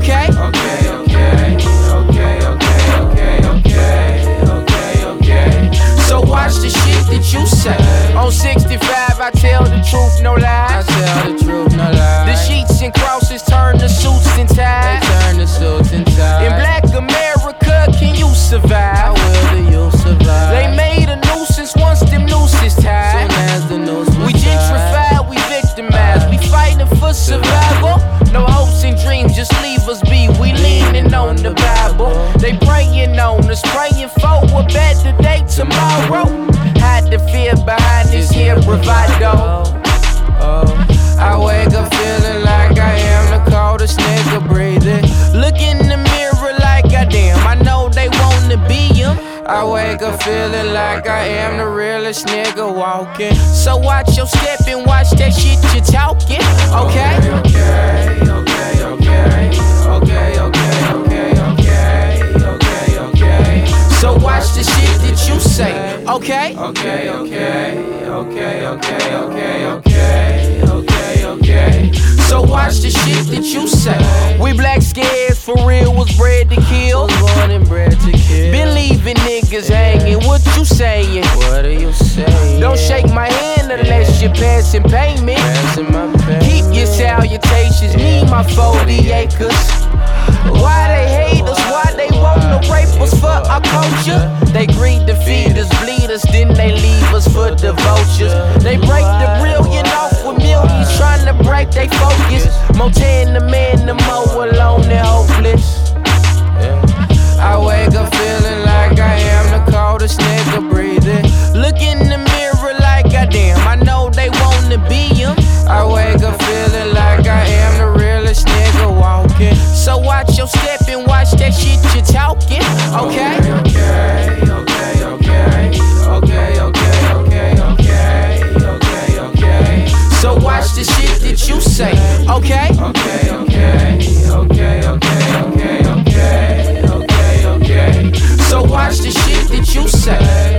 Okay? So watch the shit that you say. On 65, I tell the truth, no lies. The sheets and crosses turn to suits and ties. In black America, can you survive? They made a nuisance once them nooses tied. We gentrified, we victimized, we fighting for survival. No hopes and dreams, just leave us be. We leaning on the Bible. They praying on us, praying for a better day tomorrow. Hide the fear behind this here bravado. I wake up feeling like I am the coldest nigga breathing. Look in the mirror like goddamn, I know they wanna be him. I wake up feeling like I am the realest nigga walking. So watch your step and watch that shit you talking. Okay? So watch the shit that you say. Okay? So watch the shit that you say. We black scares for real, was bred to kill. Been leaving niggas hanging. What you saying? Don't shake my hand unless you're passing payment. Keep your salutations, need my 40 acres. Why they hate us? Why they wanna rape us for our culture? They greed to feed us, bleed us, then they leave us for the vultures. They break the brilliant off with millions, trying to break they focus. More tan the man, the more alone and hopeless. I wake up feeling like I am the coldest nigga breathing. Look in the mirror like goddamn, I know they wanna be him. I wake up feeling like I am the realest nigga walking. So watch your step and watch that shit you talking. Okay? So watch the shit that you say. Okay? So watch the shit that you say.